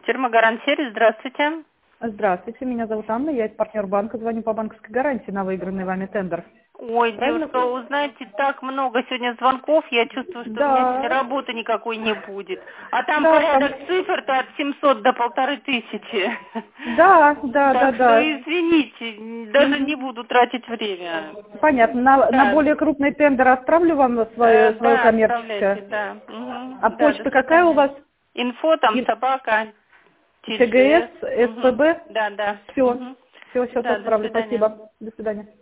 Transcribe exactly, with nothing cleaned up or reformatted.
Термогарант-сервис, здравствуйте. Здравствуйте, меня зовут Анна, я из партнер банка, звоню по банковской гарантии на выигранный вами тендер. Ой, Правильно? девушка, вы знаете, так много сегодня звонков, я чувствую, что у меня сегодня Да, работы никакой не будет. А там да, там, порядок цифр-то от семисот до полторы тысячи. да, да, да, Так что да. извините, даже не Мгм. буду тратить время. Понятно, на, на Да, более крупный тендер отправлю вам э, свое, свое да, отправляйте, коммерческое. да. Мгм. А Да, до почта какая у свидания. вас? Инфо там собака, ЧГС, ТЖС. Мгм. СПБ? Да, да. Все, Мгм. все, сейчас Да, до отправлю, свидания. спасибо. До свидания.